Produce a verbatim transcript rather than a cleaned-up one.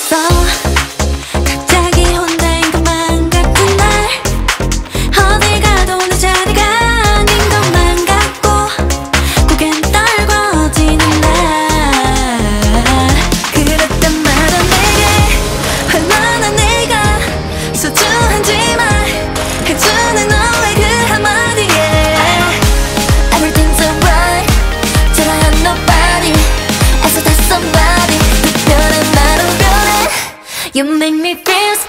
있어. 갑자기 혼자인 것만 같은 날, 어딜 가도 내 자리가 아닌 것만 같고 고개는 떨궈지는 날. 그랬단 말야 내게 얼마나 내가 소중한지 말해주는 너의 그 한마디에 Everything's alright till I have nobody else but somebody. 특별한 나로 변해 You make me feel